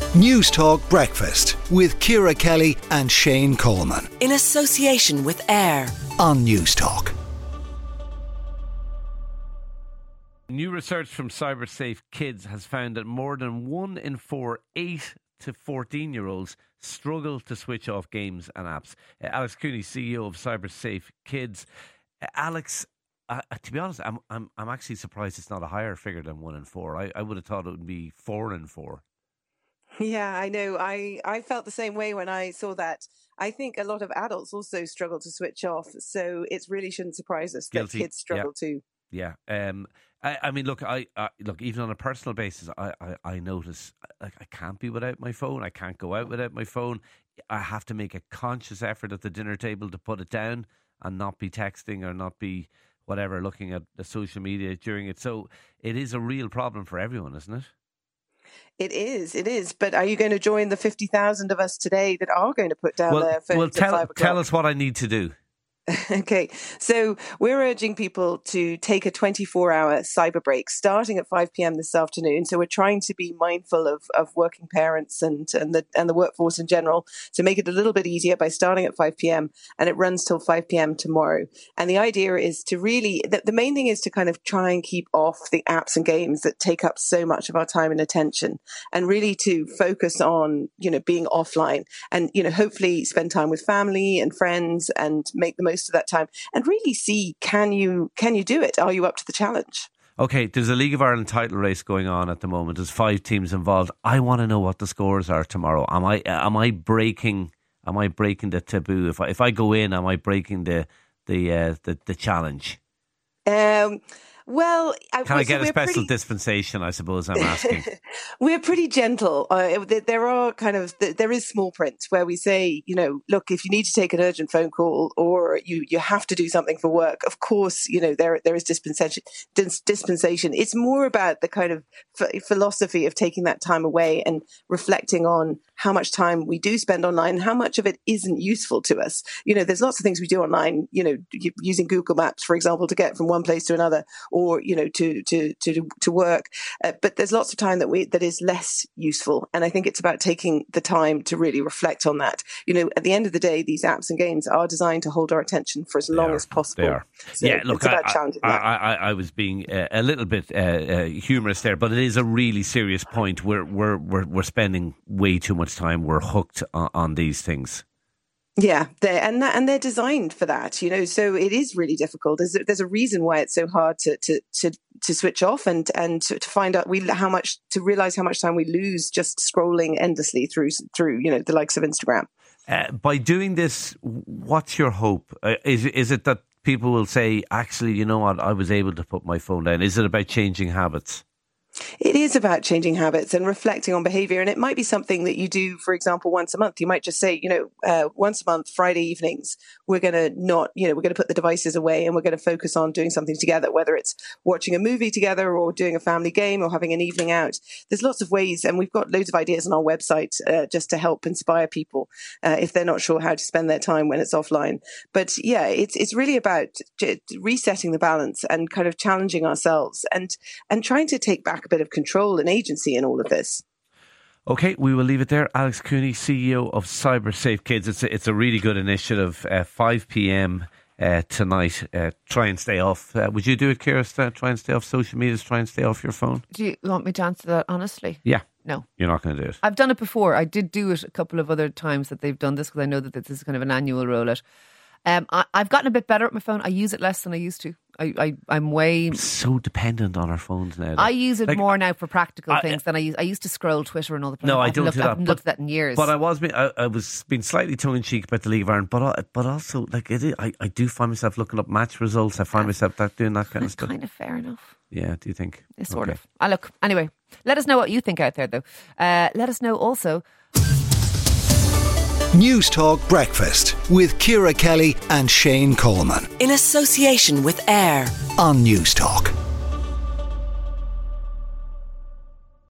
News Talk Breakfast with Ciara Kelly and Shane Coleman. In association with AIR On News Talk. New research from CyberSafe Kids has found that more than 1 in 4 8 to 14-year-olds struggle to switch off games and apps. Alex Cooney, CEO of CyberSafe Kids. Alex, to be honest, I'm actually surprised it's not a higher figure than 1 in 4. I would have thought it would be 4 in 4. Yeah, I know. I felt the same way when I saw that. I think a lot of adults also struggle to switch off, so it really shouldn't surprise us that kids struggle too. Yeah. I mean, look, I look, even on a personal basis, I notice like I can't be without my phone. I can't go out without my phone. I have to make a conscious effort at the dinner table to put it down and not be texting or not be whatever, looking at the social media during it. So it is a real problem for everyone, isn't it? It is. But are you going to join the 50,000 of us today that are going to put down their phones at 5 o'clock? Tell us what I need to do. Okay, so we're urging people to take a 24-hour cyber break starting at 5 p.m. this afternoon. So we're trying to be mindful of working parents and the workforce in general to make it a little bit easier by starting at 5 p.m. and it runs till 5 p.m. tomorrow. And the idea is to really, the main thing is to kind of try and keep off the apps and games that take up so much of our time and attention, and really to focus on, being offline and, hopefully spend time with family and friends and make the most of that time and really see, can you do it? Are you up to the challenge? Okay, there's a League of Ireland title race going on at the moment. There's 5 teams involved. I want to know what the scores are tomorrow. Am I breaking the taboo? If I go in, am I breaking the challenge? Well, can I get a special dispensation? I suppose I'm asking. We're pretty gentle. There is small print where we say, look, if you need to take an urgent phone call or you have to do something for work, of course, there is dispensation. It's more about the kind of philosophy of taking that time away and reflecting on how much time we do spend online and how much of it isn't useful to us. There's lots of things we do online, using Google Maps, for example, to get from one place to another, or to work, but there's lots of time that is less useful, and I think it's about taking the time to really reflect on that. At the end of the day, these apps and games are designed to hold our attention for as long as possible. They are. So yeah, look, it's about challenging that. I was being a little bit humorous there, but it is a really serious point. We're spending way too much time. We're hooked on these things. Yeah, they're designed for that, so it is really difficult. There's a reason why it's so hard to switch off and to find out to realize how much time we lose just scrolling endlessly through the likes of Instagram. By doing this, what's your hope? Is it that people will say, actually, you know what, I was able to put my phone down? Is it about changing habits? It is about changing habits and reflecting on behavior. And it might be something that you do, for example, once a month. You might just say, once a month, Friday evenings, we're going to put the devices away and we're going to focus on doing something together, whether it's watching a movie together or doing a family game or having an evening out. There's lots of ways, and we've got loads of ideas on our website just to help inspire people if they're not sure how to spend their time when it's offline. But yeah, it's really about resetting the balance and kind of challenging ourselves and trying to take back a bit of control and agency in all of this. Okay, we will leave it there. Alex Cooney, CEO of CyberSafe Kids. It's a really good initiative. 5 p.m. Tonight. Try and stay off. Would you do it, Ciara? Try and stay off social media. Try and stay off your phone. Do you want me to answer that honestly? Yeah. No. You're not going to do it. I've done it before. I did do it a couple of other times that they've done this because I know that this is kind of an annual rollout. I've gotten a bit better at my phone. I use it less than I used to. I'm way so dependent on our phones now. I use it more now for practical things than I used to scroll Twitter and all the places. No, I don't do that. I haven't looked at that in years. But I was being slightly tongue in cheek about the League of Ireland, but also I do find myself looking up match results. I find myself doing that kind of stuff. Kind of fair enough. Yeah, do you think? Sort of. Look, anyway, let us know what you think out there, though. Let us know also. News Talk Breakfast with Ciara Kelly and Shane Coleman. In association with AIR On News Talk.